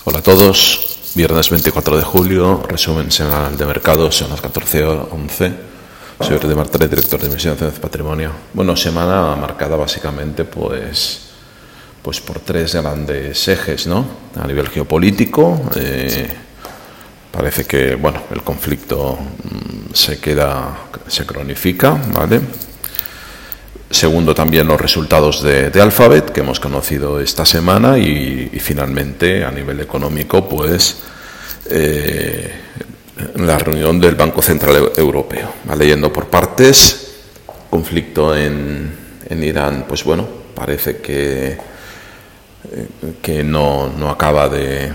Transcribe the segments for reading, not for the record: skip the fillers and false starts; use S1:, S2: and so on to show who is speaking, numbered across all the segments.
S1: Hola a todos, viernes 24 de julio, resumen semanal de mercados, son las 14:11. Soy Jordi Martínez, director de inversión de Patrimonio. Bueno, semana marcada básicamente pues por tres grandes ejes, ¿no? A nivel geopolítico, parece que el conflicto se cronifica, ¿vale? Segundo, también los resultados de Alphabet que hemos conocido esta semana y finalmente a nivel económico la reunión del Banco Central Europeo. ¿Vale? Yendo por partes, conflicto en Irán, parece que no acaba de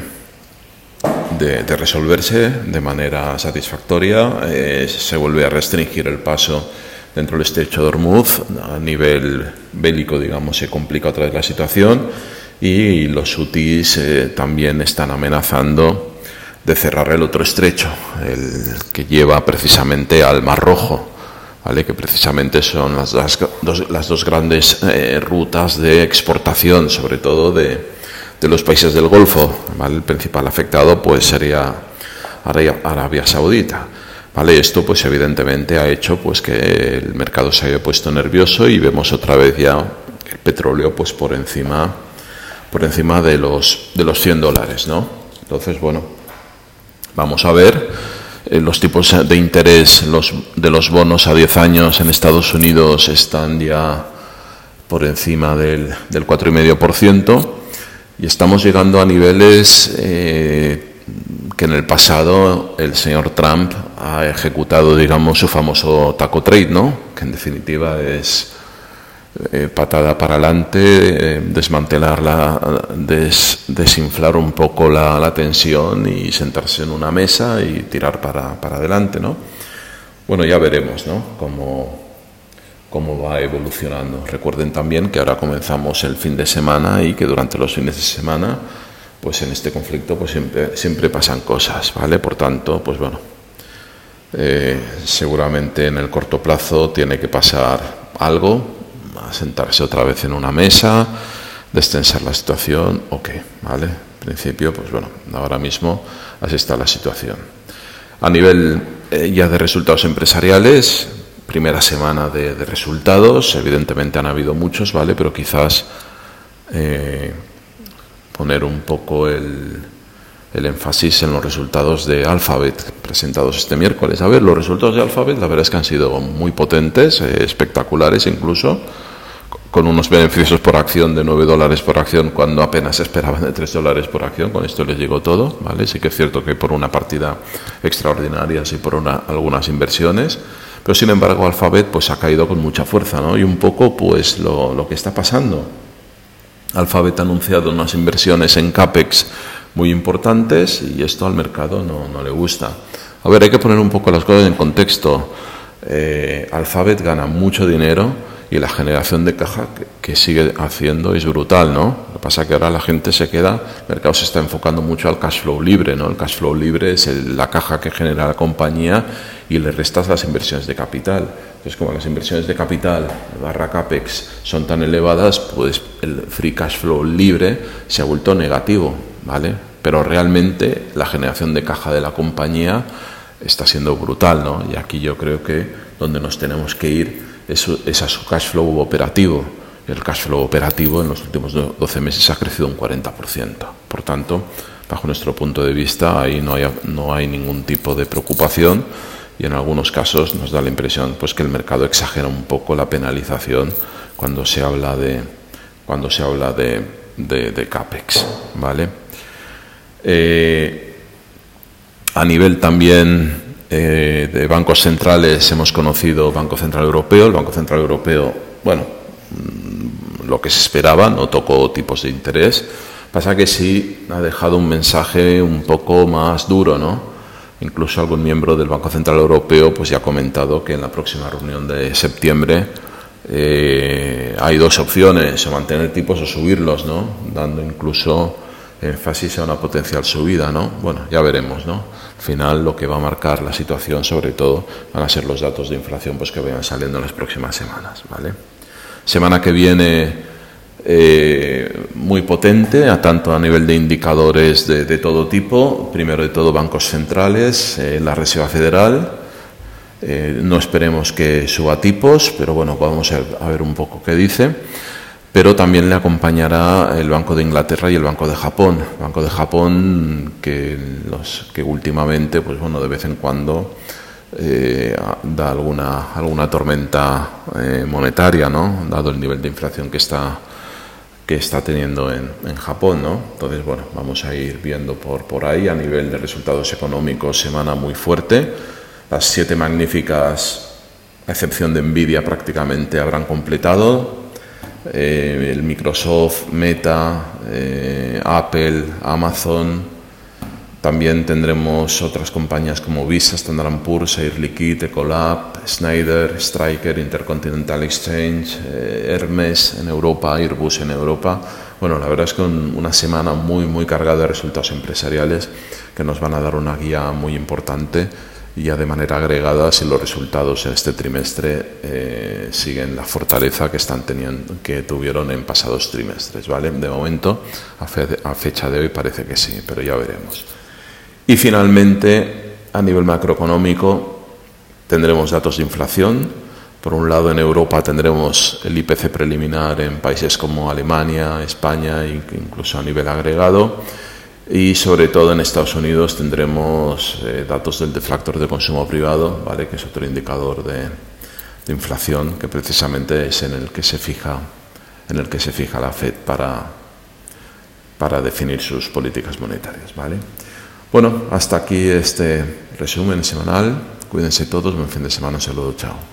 S1: resolverse de manera satisfactoria. Se vuelve a restringir el paso dentro del estrecho de Hormuz. A nivel bélico, se complica otra vez la situación y los hutíes también están amenazando de cerrar el otro estrecho, el que lleva precisamente al Mar Rojo, ¿vale? Que precisamente son las dos grandes rutas de exportación, sobre todo de los países del Golfo, ¿vale? El principal afectado sería Arabia Saudita. Vale, esto evidentemente ha hecho que el mercado se haya puesto nervioso y vemos otra vez ya el petróleo por encima de los $100, ¿no? Entonces, vamos a ver los tipos de interés de los bonos a 10 años en Estados Unidos están ya por encima del 4,5% y estamos llegando a niveles que en el pasado el señor Trump ha ejecutado, su famoso taco trade, ¿no? Que en definitiva es patada para adelante, desinflar un poco la tensión y sentarse en una mesa y tirar para adelante, ¿no? Bueno, ya veremos, ¿no? Cómo va evolucionando. Recuerden también que ahora comenzamos el fin de semana y que durante los fines de semana en este conflicto siempre pasan cosas, ¿vale? Por tanto, seguramente en el corto plazo tiene que pasar algo, a sentarse otra vez en una mesa, destensar la situación, ¿vale? En principio, ahora mismo así está la situación. A nivel ya de resultados empresariales, primera semana de resultados, evidentemente han habido muchos, ¿vale? Pero quizás poner un poco el énfasis en los resultados de Alphabet presentados este miércoles. A ver, los resultados de Alphabet la verdad es que han sido muy potentes, espectaculares incluso, con unos beneficios por acción de $9 por acción cuando apenas se esperaban de $3 por acción. Con esto les digo todo, ¿vale? Sí que es cierto que por una partida extraordinaria y por algunas inversiones, pero sin embargo Alphabet ha caído con mucha fuerza, ¿no? Y un poco lo que está pasando. Alphabet ha anunciado unas inversiones en CAPEX muy importantes y esto al mercado no le gusta. A ver, hay que poner un poco las cosas en contexto. Alphabet gana mucho dinero y la generación de caja que sigue haciendo es brutal, ¿no? Lo que pasa es que ahora la gente el mercado se está enfocando mucho al cash flow libre, ¿no? El cash flow libre es la caja que genera la compañía y le restas las inversiones de capital. Entonces, como las inversiones de capital / CAPEX son tan elevadas, el free cash flow libre se ha vuelto negativo, ¿vale? Pero realmente la generación de caja de la compañía está siendo brutal, ¿no? Y aquí yo creo que donde nos tenemos que ir es a su cash flow operativo. El cash flow operativo en los últimos 12 meses ha crecido un 40%. Por tanto, bajo nuestro punto de vista, ahí no hay ningún tipo de preocupación y en algunos casos nos da la impresión que el mercado exagera un poco la penalización cuando se habla de CAPEX, ¿vale? A nivel también de bancos centrales hemos conocido Banco Central Europeo. El Banco Central Europeo, lo que se esperaba, no tocó tipos de interés. Pasa que sí ha dejado un mensaje un poco más duro, ¿no? Incluso algún miembro del Banco Central Europeo ya ha comentado que en la próxima reunión de septiembre hay dos opciones, o mantener tipos o subirlos, ¿no? Dando incluso énfasis a una potencial subida, ¿no? Bueno, ya veremos, ¿no? Al final lo que va a marcar la situación sobre todo van a ser los datos de inflación que vayan saliendo en las próximas semanas, ¿vale? Semana que viene muy potente, tanto a nivel de indicadores de todo tipo. Primero de todo, bancos centrales, la Reserva Federal. No esperemos que suba tipos, pero bueno, vamos a ver un poco qué dice. Pero también le acompañará el Banco de Inglaterra y el Banco de Japón. El Banco de Japón que últimamente, pues bueno, de vez en cuando da alguna tormenta monetaria, ¿no? Dado el nivel de inflación que está teniendo en Japón, ¿no? Entonces, bueno, vamos a ir viendo por ahí. A nivel de resultados económicos, semana muy fuerte. Las 7 magníficas, a excepción de Nvidia, prácticamente habrán completado. El Microsoft, Meta, Apple, Amazon. También tendremos otras compañías como Visa, Standard & Poor's, Air Liquide, Ecolab, Schneider, Stryker, Intercontinental Exchange, Hermes en Europa, Airbus en Europa. Bueno, la verdad es que una semana muy cargada de resultados empresariales que nos van a dar una guía muy importante. Y ya de manera agregada, si los resultados en este trimestre siguen la fortaleza que tuvieron en pasados trimestres, ¿vale? De momento, a fecha de hoy parece que sí, pero ya veremos. Y finalmente, a nivel macroeconómico, tendremos datos de inflación. Por un lado, en Europa tendremos el IPC preliminar en países como Alemania, España, incluso a nivel agregado. Y sobre todo en Estados Unidos tendremos datos del deflactor de consumo privado, ¿vale? Que es otro indicador de inflación, que precisamente es en el que se fija la Fed para definir sus políticas monetarias, ¿vale? Bueno, hasta aquí este resumen semanal. Cuídense todos, buen fin de semana, un saludo, chao.